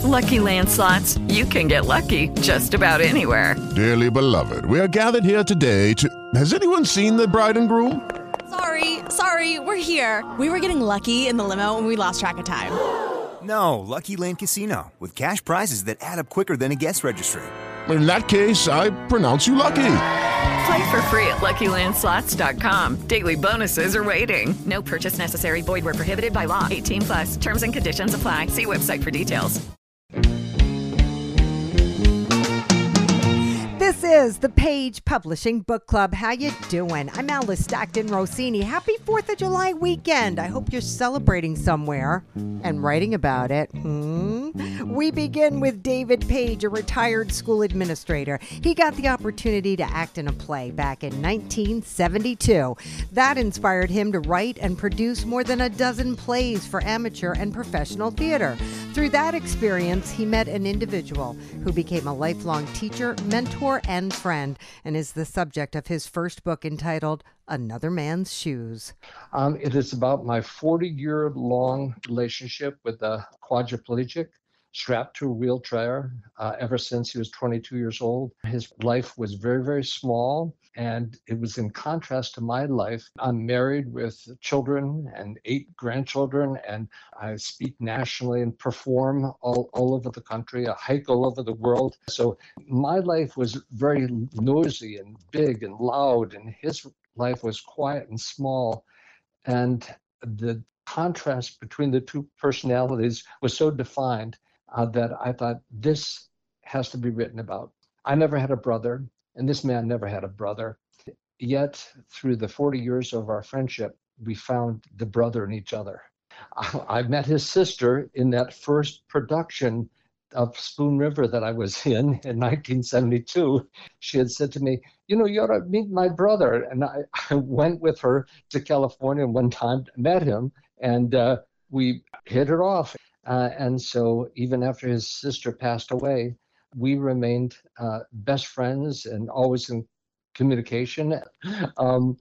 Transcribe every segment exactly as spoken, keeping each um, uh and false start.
Lucky Land Slots, you can get lucky just about anywhere. Dearly beloved, we are gathered here today to... Has anyone seen the bride and groom? Sorry, sorry, we're here. We were getting lucky in the limo and we lost track of time. No, Lucky Land Casino, with cash prizes that add up quicker than a guest registry. In that case, I pronounce you lucky. Play for free at Lucky Land Slots dot com. Daily bonuses are waiting. No purchase necessary. Void where prohibited by law. eighteen plus. Terms and conditions apply. See website for details. This is the Page Publishing Book Club. How you doing? I'm Alice Stockton Rossini. Happy fourth of July weekend. I hope you're celebrating somewhere and writing about it. Hmm? We begin with David Page, a retired school administrator. He got the opportunity to act in a play back in nineteen seventy-two. That inspired him to write and produce more than a dozen plays for amateur and professional theater. Through that experience, he met an individual who became a lifelong teacher, mentor, and friend, and is the subject of his first book entitled Another Man's Shoes. Um, it is about my forty-year-long relationship with a quadriplegic strapped to a wheelchair uh, ever since he was twenty-two years old. His life was very, very small, and it was in contrast to my life. I'm married with children and eight grandchildren, and I speak nationally and perform all, all over the country. I hike all over the world. So my life was very noisy and big and loud, and his life was quiet and small. And the contrast between the two personalities was so defined uh, that I thought, this has to be written about. I never had a brother, and this man never had a brother. Yet, through the forty years of our friendship, we found the brother in each other. I, I met his sister in that first production of Spoon River that I was in in nineteen seventy-two. She had said to me, you know, you ought to meet my brother. And I, I went with her to California one time, met him, and uh, we hit it off. Uh, and so even after his sister passed away, we remained uh, best friends and always in communication. Um,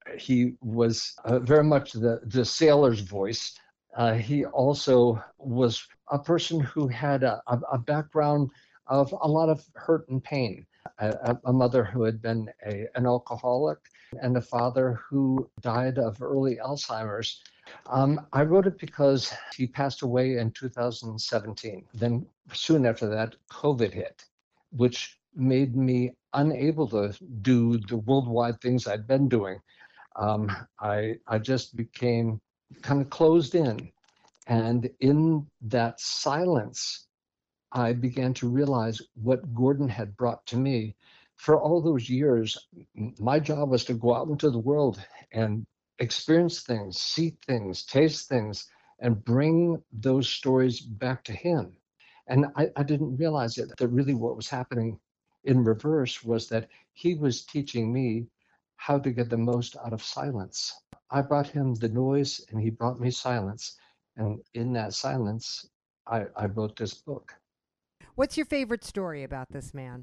he was uh, very much the, the sailor's voice. Uh, he also was a person who had a, a, a background of a lot of hurt and pain. A, a mother who had been a, an alcoholic and a father who died of early Alzheimer's. Um, I wrote it because he passed away in two thousand seventeen. Then soon after that, COVID hit, which made me unable to do the worldwide things I'd been doing. Um, I, I just became kind of closed in. And in that silence, I began to realize what Gordon had brought to me. For all those years, my job was to go out into the world and experience things, see things, taste things, and bring those stories back to him. And I, I didn't realize it, that really what was happening in reverse was that he was teaching me how to get the most out of silence. I brought him the noise and he brought me silence. And in that silence, I, I wrote this book. What's your favorite story about this man?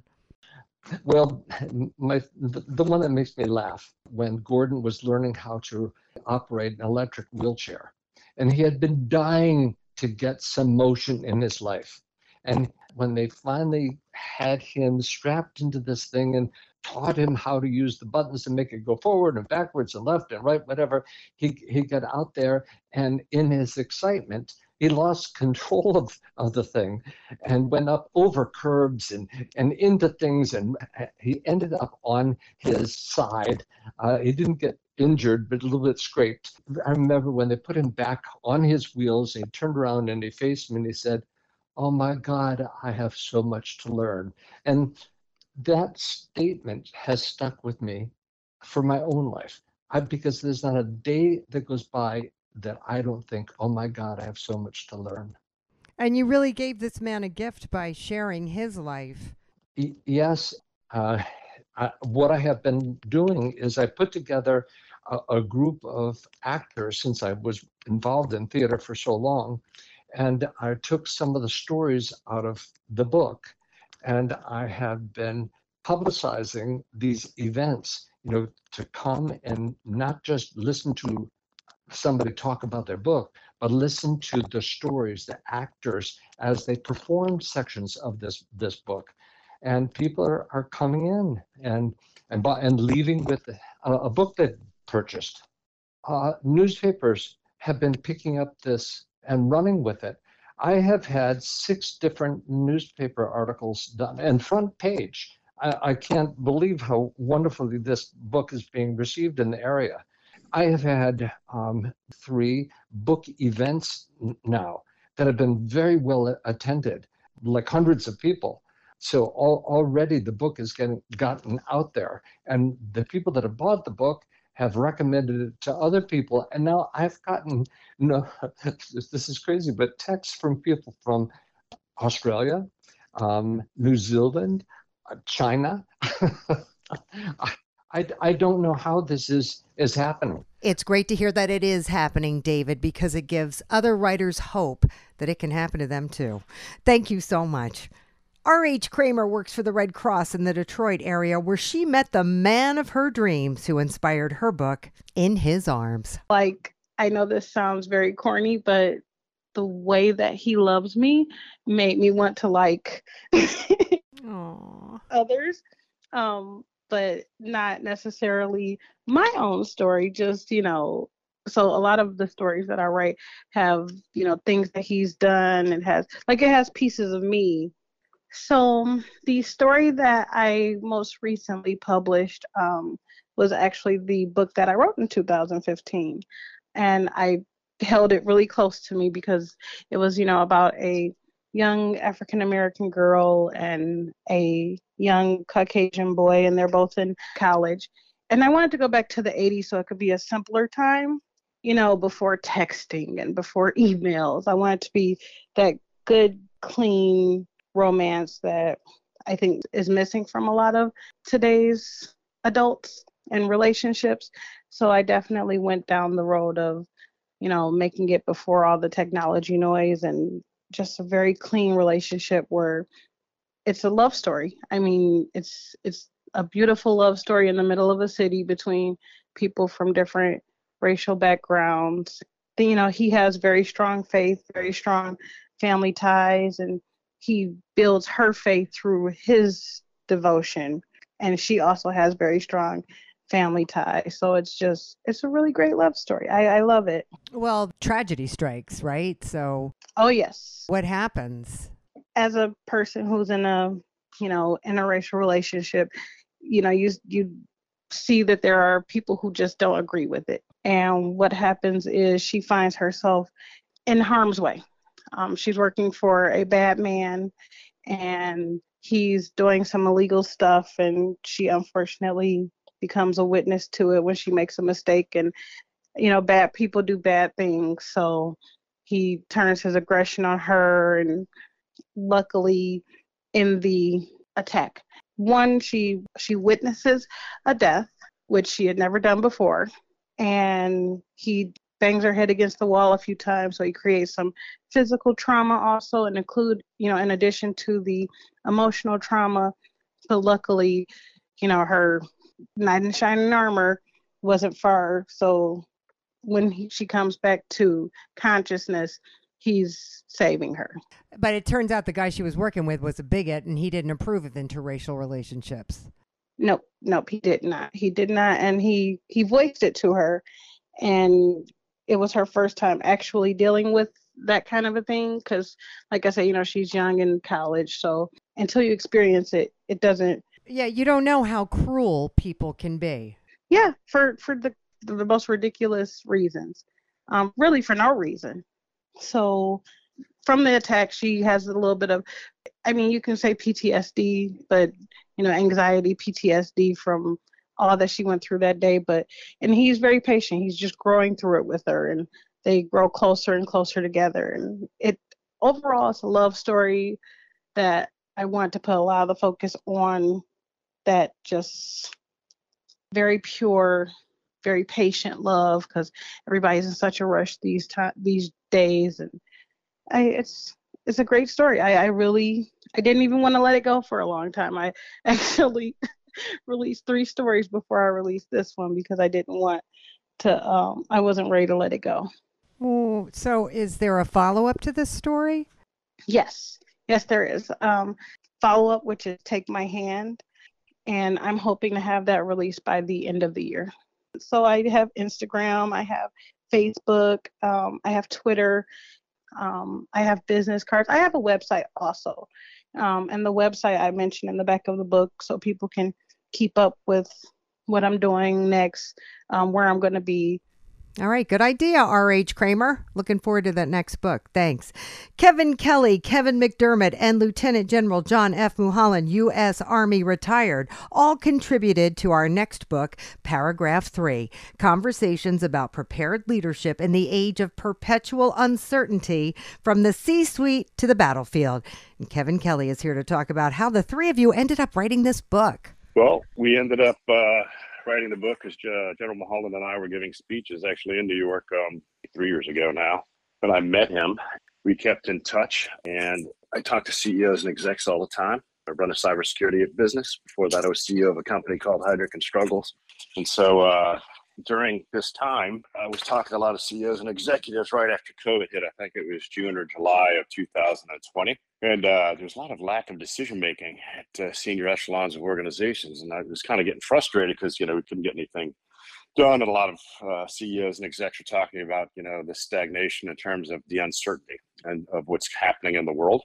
Well, my the, the one that makes me laugh, when Gordon was learning how to operate an electric wheelchair, and he had been dying to get some motion in his life. And when they finally had him strapped into this thing and taught him how to use the buttons to make it go forward and backwards and left and right, whatever, he, he got out there, and in his excitement, he lost control of, of the thing and went up over curbs and, and into things, and he ended up on his side. Uh, he didn't get injured, but a little bit scraped. I remember when they put him back on his wheels, and he turned around and he faced me and he said, "Oh my God, I have so much to learn." And that statement has stuck with me for my own life, I, because there's not a day that goes by that I don't think, oh my God, I have so much to learn. And you really gave this man a gift by sharing his life. Y- yes. Uh, I, what I have been doing is I put together a, a group of actors, since I was involved in theater for so long, and I took some of the stories out of the book, and I have been publicizing these events, you know, to come and not just listen to somebody talk about their book, but listen to the stories, the actors, as they perform sections of this this book. And people are, are coming in and and bu- and leaving with a, a book they purchased. Uh, newspapers have been picking up this and running with it. I have had six different newspaper articles done and front page. I, I can't believe how wonderfully this book is being received in the area. I have had um, three book events n- now that have been very well attended, like hundreds of people. So al- already the book is getting gotten out there, and the people that have bought the book have recommended it to other people. And now I've gotten, you know, this is crazy, but texts from people from Australia, um, New Zealand, uh, China. I, I, I don't know how this is, is happening. It's great to hear that it is happening, David, because it gives other writers hope that it can happen to them too. Thank you so much. R H. Kramer works for the Red Cross in the Detroit area, where she met the man of her dreams who inspired her book, In His Arms. Like, I know this sounds very corny, but the way that he loves me made me want to like others, um, but not necessarily my own story, just, you know, so a lot of the stories that I write have, you know, things that he's done. It has, like, it has pieces of me. So the story that I most recently published um, was actually the book that I wrote in two thousand fifteen. And I held it really close to me because it was, you know, about a young African-American girl and a young Caucasian boy, and they're both in college. And I wanted to go back to the eighties so it could be a simpler time, you know, before texting and before emails. I wanted to be that good, clean romance that I think is missing from a lot of today's adults and relationships. So I definitely went down the road of, you know, making it before all the technology noise and just a very clean relationship where it's a love story. I mean, it's it's a beautiful love story in the middle of a city between people from different racial backgrounds. You know, he has very strong faith, very strong family ties, and he builds her faith through his devotion. And she also has very strong family ties. So it's just, it's a really great love story. I, I love it. Well, tragedy strikes, right? So, oh, yes. What happens? As a person who's in a, you know, interracial relationship, you know, you, you see that there are people who just don't agree with it. And what happens is she finds herself in harm's way. Um, she's working for a bad man, and he's doing some illegal stuff, and she unfortunately becomes a witness to it when she makes a mistake. And, you know, bad people do bad things, so he turns his aggression on her. And luckily, in the attack, one, she she witnesses a death, which she had never done before, and he bangs her head against the wall a few times, so he creates some physical trauma also, and include, you know, in addition to the emotional trauma. But luckily, you know, her knight in shining armor wasn't far, so when he, she comes back to consciousness, he's saving her. But it turns out the guy she was working with was a bigot, and he didn't approve of interracial relationships. Nope, nope, he did not. He did not, and he he voiced it to her, and it was her first time actually dealing with that kind of a thing. Because, like I said, you know, she's young in college, so until you experience it, it doesn't. Yeah, you don't know how cruel people can be. Yeah, for for the the most ridiculous reasons, um, really for no reason. So from the attack, she has a little bit of, I mean, you can say P T S D, but, you know, anxiety, P T S D from all that she went through that day. But, and he's very patient. He's just growing through it with her, and they grow closer and closer together. And it, overall, it's a love story that I want to put a lot of the focus on, that just very pure, very patient love, because everybody's in such a rush these time, these days. And I, it's, it's a great story. I, I really, I didn't even want to let it go for a long time. I actually released three stories before I released this one because I didn't want to, um, I wasn't ready to let it go. Oh, so is there a follow up to this story? Yes, yes, there is. Um, follow up, which is Take My Hand, and I'm hoping to have that released by the end of the year. So I have Instagram, I have Facebook, um, I have Twitter, um, I have business cards, I have a website also. Um, and the website I mentioned in the back of the book so people can keep up with what I'm doing next, um, where I'm going to be. All right, good idea, R H. Kramer. Looking forward to that next book. Thanks. Kevin Kelly, Kevin McDermott, and Lieutenant General John F. Mulholland, U S. Army retired, all contributed to our next book, Paragraph three, Conversations about Prepared Leadership in the Age of Perpetual Uncertainty from the C-Suite to the Battlefield. And Kevin Kelly is here to talk about how the three of you ended up writing this book. Well, we ended up uh, writing the book as uh, General Mulholland and I were giving speeches actually in New York um, three years ago now. When I met him, we kept in touch, and I talked to C E Os and execs all the time. I run a cybersecurity business. Before that, I was C E O of a company called Heidrick and Struggles. And so uh, during this time, I was talking to a lot of C E Os and executives right after COVID hit. I think it was June or July of two thousand twenty. And uh, there's a lot of lack of decision making at uh, senior echelons of organizations. And I was kind of getting frustrated because, you know, we couldn't get anything done. And a lot of uh, C E Os and execs are talking about, you know, the stagnation in terms of the uncertainty and of what's happening in the world.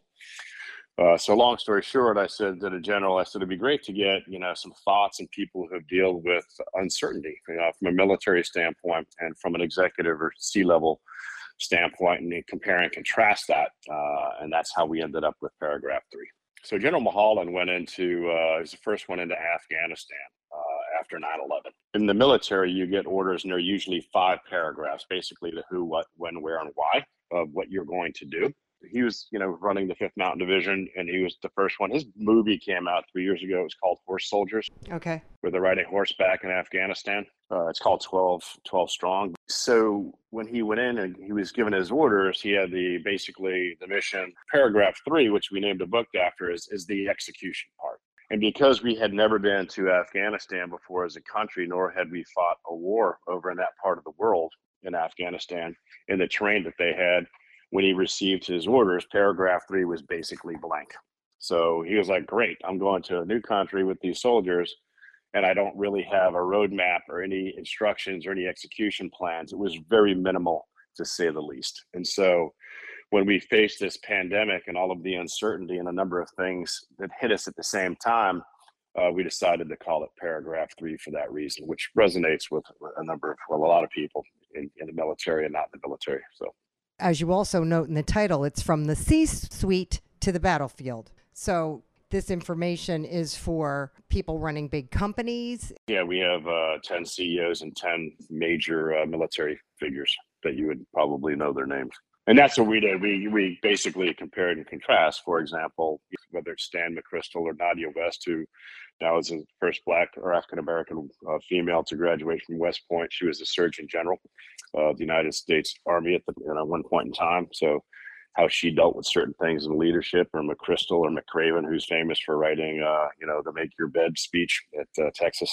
Uh, so long story short, I said to the general, I said, it'd be great to get, you know, some thoughts and people who have dealt with uncertainty, you know, from a military standpoint and from an executive or C-level standpoint, and compare and contrast that. Uh, and that's how we ended up with paragraph three. So General Mulholland went into, uh, he was the first one into Afghanistan uh, after nine eleven. In the military, you get orders, and they're usually five paragraphs, basically the who, what, when, where, and why of what you're going to do. He was, you know, running the fifth Mountain Division, and he was the first one. His movie came out three years ago. It was called Horse Soldiers. Okay. Where they're riding horseback in Afghanistan. Uh, it's called twelve, twelve Strong. So when he went in and he was given his orders, he had the basically the mission. Paragraph three, which we named the book after, is, is the execution part. And because we had never been to Afghanistan before as a country, nor had we fought a war over in that part of the world in Afghanistan, in the terrain that they had, when he received his orders, paragraph three was basically blank. So he was like, great, I'm going to a new country with these soldiers, and I don't really have a roadmap or any instructions or any execution plans. It was very minimal, to say the least. And so when we faced this pandemic and all of the uncertainty and a number of things that hit us at the same time, uh, we decided to call it paragraph three for that reason, which resonates with a number of, well, a lot of people in, in the military and not in the military. So. As you also note in the title, it's from the C-suite to the battlefield. So this information is for people running big companies. Yeah, we have uh, ten C E Os and ten major uh, military figures that you would probably know their names. And that's what we did. We we basically compared and contrast. For example, whether it's Stan McChrystal or Nadia West, who now is the first Black or African-American uh, female to graduate from West Point. She was the Surgeon General of the United States Army at the, you know, one point in time. So how she dealt with certain things in leadership, or McChrystal or McCraven, who's famous for writing, uh, you know, the Make Your Bed speech at uh, Texas.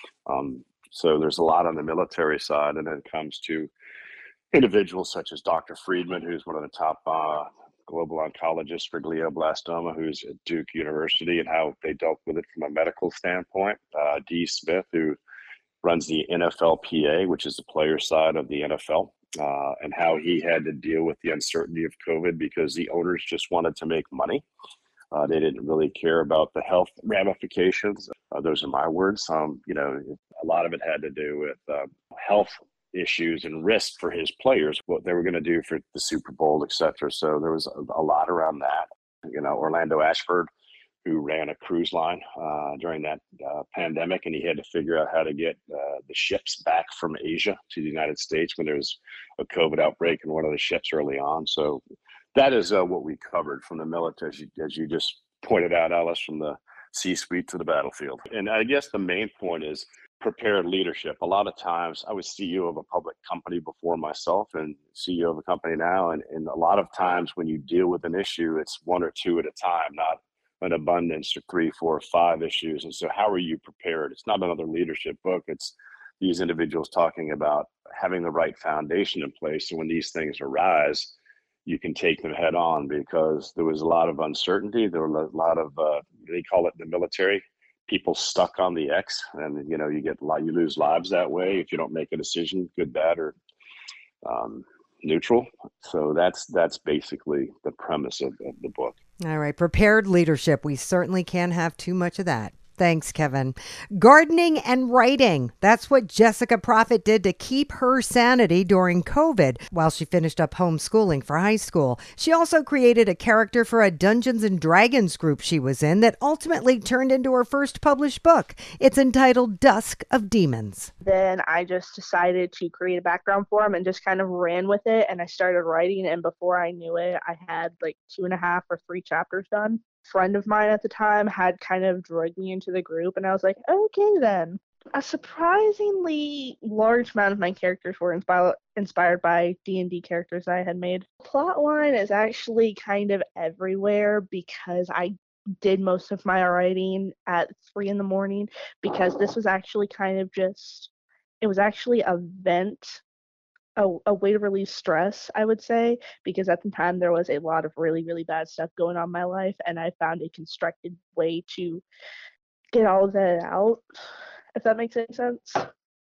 Um, so there's a lot on the military side, and then it comes to individuals such as Doctor Friedman, who's one of the top uh, global oncologists for glioblastoma, who's at Duke University, and how they dealt with it from a medical standpoint. Uh, Dee Smith, who runs the N F L P A, which is the player side of the N F L, uh, and how he had to deal with the uncertainty of COVID because the owners just wanted to make money. Uh, they didn't really care about the health ramifications. Uh, those are my words. Um, you know, a lot of it had to do with uh, health issues and risk for his players, what they were going to do for the Super Bowl, et cetera. So there was a, a lot around that. You know, Orlando Ashford, who ran a cruise line uh, during that uh, pandemic, and he had to figure out how to get uh, the ships back from Asia to the United States when there was a COVID outbreak in one of the ships early on. So that is uh, what we covered from the military, as you, as you just pointed out, Alice, from the C-suite to the battlefield. And I guess the main point is prepared leadership. A lot of times, I was C E O of a public company before myself and C E O of a company now. And, and a lot of times when you deal with an issue, it's one or two at a time, not an abundance of three, four, five issues. And so how are you prepared? It's not another leadership book. It's these individuals talking about having the right foundation in place. So when these things arise, you can take them head on, because there was a lot of uncertainty. There were a lot of, uh, they call it in the military, people stuck on the X, and, you know, you get, you lose lives that way if you don't make a decision, good, bad, or um, neutral. So that's, that's basically the premise of, of the book. All right. Prepared leadership. We certainly can't have too much of that. Thanks, Kevin. Gardening and writing. That's what Jessica Prophet did to keep her sanity during COVID while she finished up homeschooling for high school. She also created a character for a Dungeons and Dragons group she was in that ultimately turned into her first published book. It's entitled Dusk of Demons. Then I just decided to create a background for him and just kind of ran with it. And I started writing. And before I knew it, I had like two and a half or three chapters done. Friend of mine at the time had kind of dragged me into the group, and I was like, okay then. A surprisingly large amount of my characters were inspi- inspired by D and D characters I had made. Plotline is actually kind of everywhere because I did most of my writing at three in the morning, because this was actually kind of just, it was actually a vent, A, a way to release stress, I would say, because at the time there was a lot of really, really bad stuff going on in my life, and I found a constructed way to get all of that out, if that makes any sense.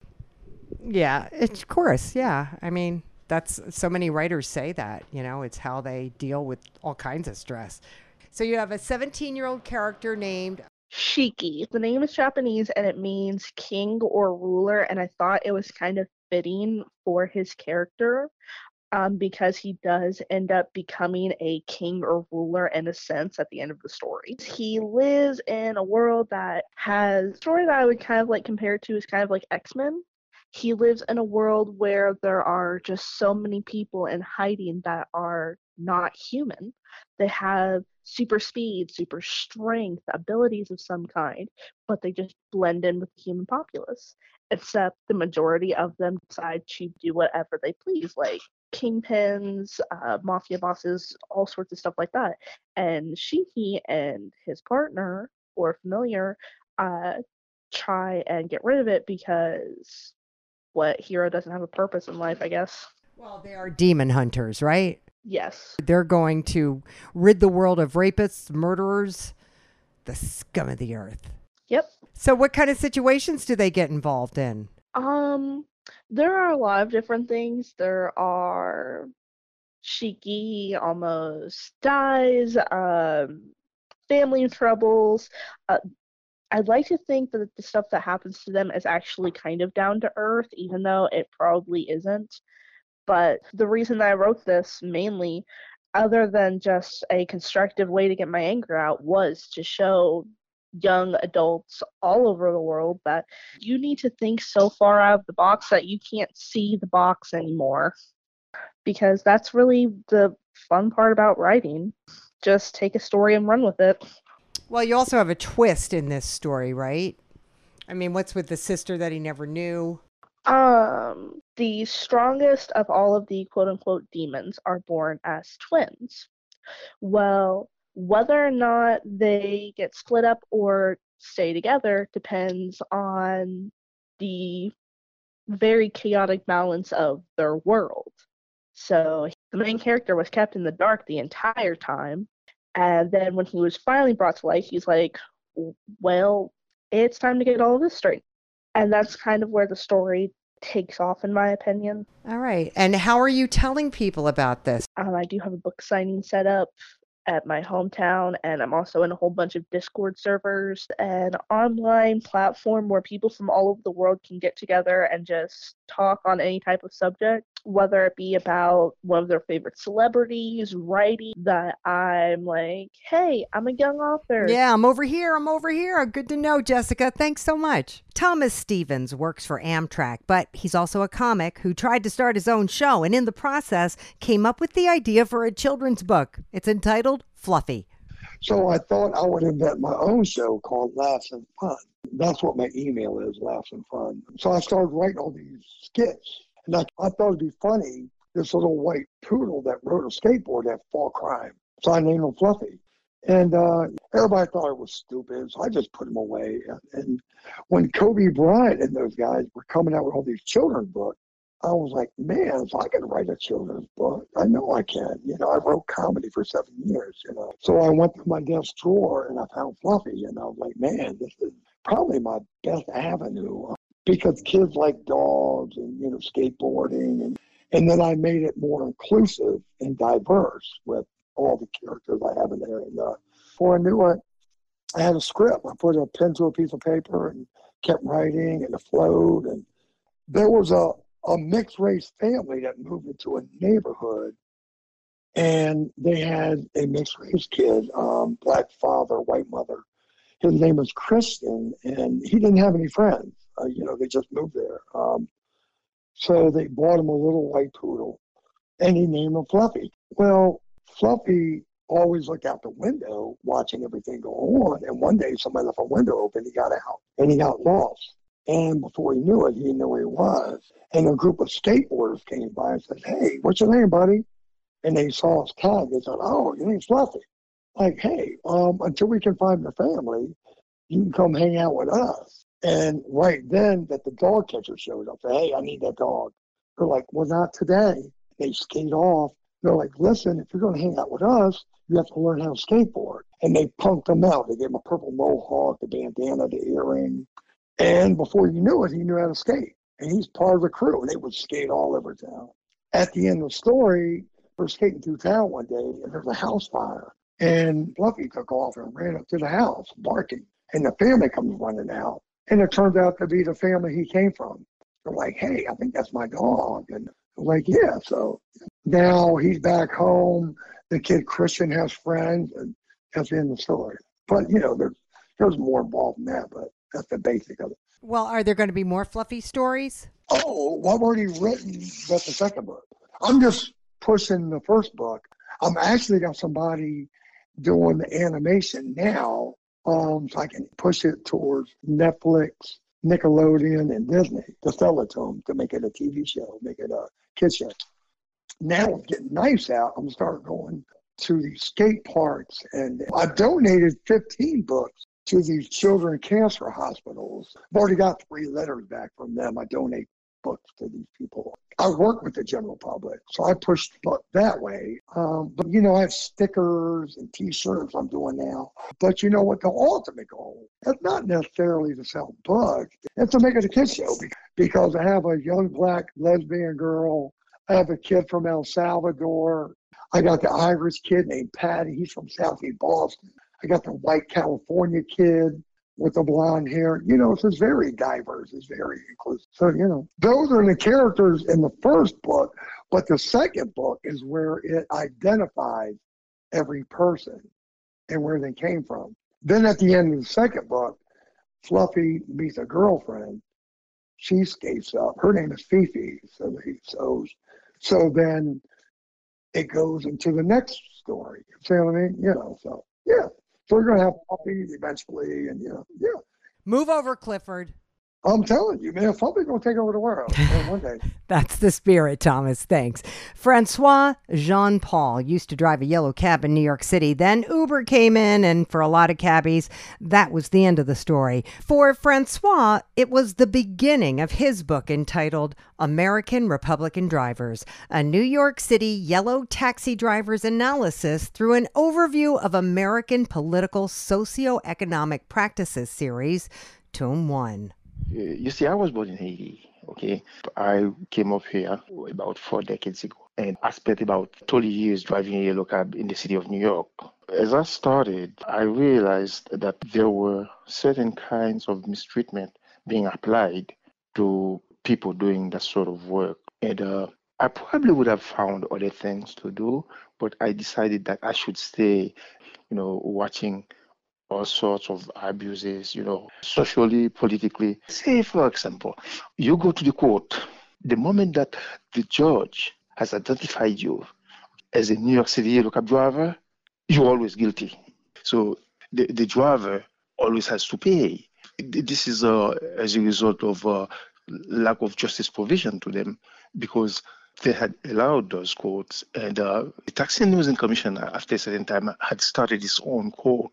Yeah, of course. Yeah. I mean, that's, so many writers say that, you know, it's how they deal with all kinds of stress. So you have a seventeen-year-old character named Shiki. The name is Japanese and it means king or ruler, and I thought it was kind of fitting for his character um, because he does end up becoming a king or ruler in a sense at the end of the story. He lives in a world that has, a story that I would kind of like compare to is kind of like X-Men. He lives in a world where there are just so many people in hiding that are not human. They have super speed, super strength, abilities of some kind, but they just blend in with the human populace. Except the majority of them decide to do whatever they please, like kingpins, uh, mafia bosses, all sorts of stuff like that. And Shiki and his partner or familiar uh, try and get rid of it because what hero doesn't have a purpose in life, I guess. Well, they are demon hunters, right? Yes. They're going to rid the world of rapists, murderers, the scum of the earth. Yep. So what kind of situations do they get involved in? Um, there are a lot of different things. There are Shiki almost dies, um, family troubles. Uh, I'd like to think that the stuff that happens to them is actually kind of down to earth, even though it probably isn't. But the reason that I wrote this mainly, other than just a constructive way to get my anger out, was to show young adults all over the world that you need to think so far out of the box that you can't see the box anymore. Because that's really the fun part about writing. Just take a story and run with it. Well, you also have a twist in this story, right? I mean, what's with the sister that he never knew? Um, the strongest of all of the quote-unquote demons are born as twins. Well, whether or not they get split up or stay together depends on the very chaotic balance of their world. So the main character was kept in the dark the entire time, and then when he was finally brought to light, he's like, well, it's time to get all of this straight. And that's kind of where the story takes off, in my opinion. All right. And how are you telling people about this? Um, I do have a book signing set up at my hometown, and I'm also in a whole bunch of Discord servers, an online platform where people from all over the world can get together and just talk on any type of subject, whether it be about one of their favorite celebrities, writing, that I'm like, hey, I'm a young author. Yeah, I'm over here. I'm over here. Good to know, Jessica. Thanks so much. Thomas Stevens works for Amtrak, but he's also a comic who tried to start his own show, and in the process came up with the idea for a children's book. It's entitled Fluffy. So I thought I would invent my own show called Laughs and Fun. That's what my email is, Laughs and Fun. So I started writing all these skits. And I, I thought it'd be funny, this little white poodle that rode a skateboard that fought crime. So I named him Fluffy. And uh, everybody thought it was stupid, so I just put them away. And when Kobe Bryant and those guys were coming out with all these children's books, I was like, man, if I can write a children's book, I know I can. You know, I wrote comedy for seven years, you know. So I went to my desk drawer and I found Fluffy, and I was like, man, this is probably my best avenue because kids like dogs and, you know, skateboarding. And, and then I made it more inclusive and diverse with all the characters I have in there. And uh, before I knew it, I had a script. I put a pen to a piece of paper and kept writing, and it flowed. And there was a a mixed race family that moved into a neighborhood, and they had a mixed race kid, um, black father, white mother. His name was Christian, and he didn't have any friends. Uh, you know, they just moved there. Um, so they bought him a little white poodle, and he named him Fluffy. Well, Fluffy always looked out the window watching everything go on, and one day somebody left a window open, he got out, and he got lost. And before he knew it, he didn't know where he was. And a group of skateboarders came by and said, hey, what's your name, buddy? And they saw his tag. They said, oh, your name's Fluffy. Like, hey, um, until we can find your family, you can come hang out with us. And right then that the dog catcher showed up, said, hey, I need that dog. They're like, well, not today. They skate off. They're like, listen, if you're going to hang out with us, you have to learn how to skateboard. And they punked him out. They gave him a purple mohawk, the bandana, the earring. And before you knew it, he knew how to skate. And he's part of the crew. And they would skate all over town. At the end of the story, we're skating through town one day, and there's a house fire. And Fluffy took off and ran up to the house, barking. And the family comes running out. And it turned out to be the family he came from. They're like, hey, I think that's my dog. And I'm like, yeah. So now he's back home. The kid Christian has friends, and that's the end of the story. But, you know, there's, there's more involved in that, but that's the basic of it. Well, are there going to be more Fluffy stories? Oh, well, I've already written that's the second book. I'm just pushing the first book. I'm actually got somebody doing the animation now, um, so I can push it towards Netflix, Nickelodeon, and Disney to sell it to them, to make it a T V show, make it a kid show. Now it's getting nice out. I'm going to start going to these skate parks, and I've donated fifteen books to these children cancer hospitals. I've already got three letters back from them. I donate books to these people. I work with the general public, so I push the book that way. Um, but, you know, I have stickers and T-shirts I'm doing now. But you know what? The ultimate goal is not necessarily to sell books. It's to make it a kid show, because I have a young black lesbian girl. I have a kid from El Salvador. I got the Irish kid named Patty. He's from Southeast Boston. I got the white California kid with the blonde hair. You know, so it's very diverse. It's very inclusive. So, you know, those are the characters in the first book, but the second book is where it identifies every person and where they came from. Then at the end of the second book, Fluffy meets a girlfriend. She skates up. Her name is Fifi. So, he, so, so then it goes into the next story. You see what I mean? You know, so, yeah. So we're going to have puppies eventually, and, you know, yeah. Move over, Clifford. I'm telling you, man, Fluffy's going to take over the world one day. That's the spirit, Thomas. Thanks. Francois Jean-Paul used to drive a yellow cab in New York City. Then Uber came in, and for a lot of cabbies, that was the end of the story. For Francois, it was the beginning of his book entitled American Republican Drivers, a New York City yellow taxi driver's analysis through an overview of American political socioeconomic practices series, Tome one. You see, I was born in Haiti, okay? I came up here about four decades ago, and I spent about thirty years driving a yellow cab in the city of New York. As I started, I realized that there were certain kinds of mistreatment being applied to people doing that sort of work. And uh, I probably would have found other things to do, but I decided that I should stay, you know, watching all sorts of abuses, you know, socially, politically. Say, for example, you go to the court, the moment that the judge has identified you as a New York City yellow cab driver, you're always guilty. So the, the driver always has to pay. This is uh, as a result of uh, lack of justice provision to them, because they had allowed those courts, and uh, the Tax and Limousine Commission, after a certain time, had started its own court.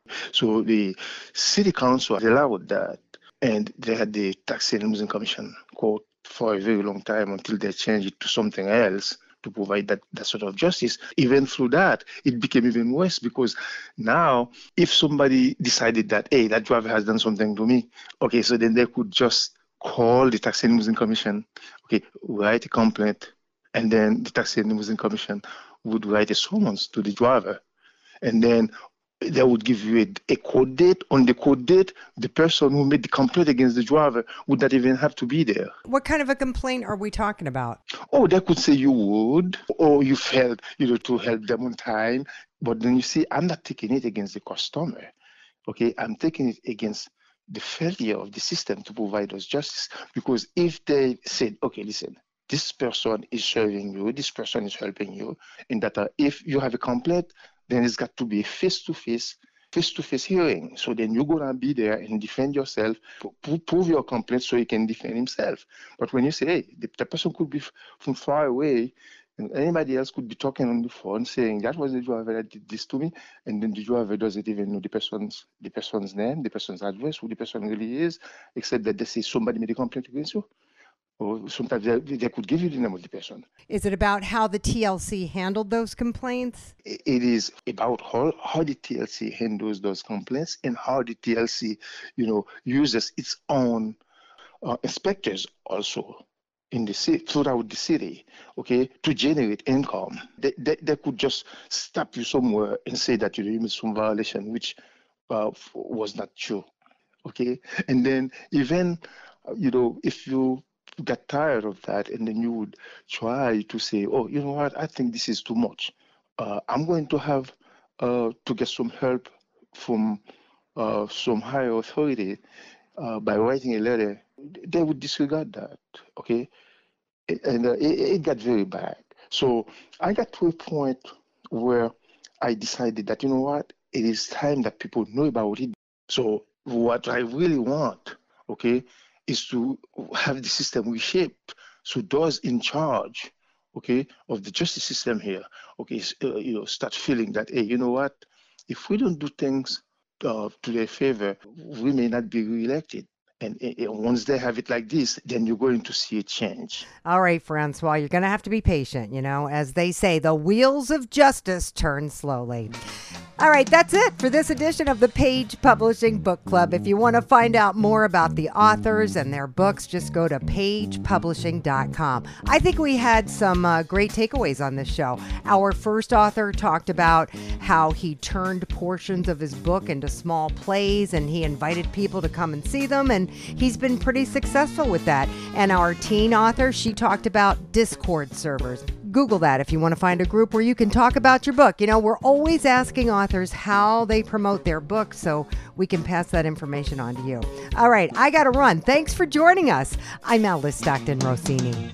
So the city council had allowed that, and they had the Tax and Limousine Commission court for a very long time until they changed it to something else to provide that, that sort of justice. Even through that, it became even worse, because now if somebody decided that, hey, that driver has done something to me, okay, so then they could just call the Tax and Limousine Commission, okay, write a complaint, and then the Tax and Limousine Commission would write a summons to the driver. And then they would give you a, a court date. On the court date, the person who made the complaint against the driver would not even have to be there. What kind of a complaint are we talking about? Oh, they could say you would, or you failed, you know, to help them on time. But then you see, I'm not taking it against the customer. Okay, I'm taking it against the failure of the system to provide us justice. Because if they said, okay, listen, this person is serving you, this person is helping you, in that uh, if you have a complaint, then it's got to be a face-to-face, face-to-face hearing. So then you're going to be there and defend yourself, p- prove your complaint so he can defend himself. But when you say, hey, the, the person could be f- from far away, and anybody else could be talking on the phone saying, that was the driver that did this to me, and then the driver doesn't even know the person's the person's name, the person's address, who the person really is, except that they say somebody made a complaint against you. Or sometimes they, they could give you the name of the person. Is it about how the T L C handled those complaints? It is about how, how the T L C handles those complaints, and how the T L C, you know, uses its own uh, inspectors also in the city, throughout the city, okay, to generate income. They, they, they could just stop you somewhere and say that you made some violation, which uh, was not true, okay? And then even, you know, if you got tired of that, and then you would try to say, oh, you know what, I think this is too much. Uh, I'm going to have uh, to get some help from uh, some higher authority uh, by writing a letter. They would disregard that, okay? And uh, it, it got very bad. So I got to a point where I decided that, you know what, it is time that people know about it. So what I really want, okay, is to have the system reshaped. So those in charge, okay, of the justice system here, okay, uh, you know, start feeling that, hey, you know what, if we don't do things uh, to their favor, we may not be reelected. And, and once they have it like this, then you're going to see a change. All right, Francois, you're going to have to be patient. You know, as they say, the wheels of justice turn slowly. All right, that's it for this edition of the Page Publishing Book Club. If you want to find out more about the authors and their books, just go to page publishing dot com. I think we had some uh, great takeaways on this show. Our first author talked about how he turned portions of his book into small plays, and he invited people to come and see them, and he's been pretty successful with that. And our teen author, she talked about Discord servers. Google that if you want to find a group where you can talk about your book. You know, we're always asking authors how they promote their book, so we can pass that information on to you. All right, I got to run. Thanks for joining us. I'm Alice Stockton Rossini.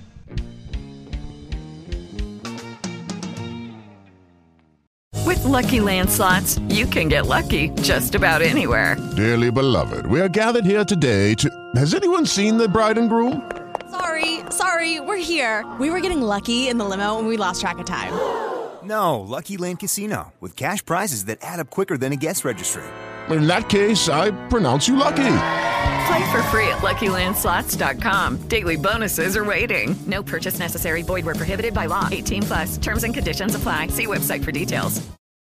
With Lucky Land Slots, you can get lucky just about anywhere. Dearly beloved, we are gathered here today to... Has anyone seen the bride and groom? Sorry, sorry, we're here. We were getting lucky in the limo and we lost track of time. No, Lucky Land Casino, with cash prizes that add up quicker than a guest registry. In that case, I pronounce you lucky. Play for free at lucky land slots dot com. Daily bonuses are waiting. No purchase necessary. Void where prohibited by law. eighteen plus. Terms and conditions apply. See website for details.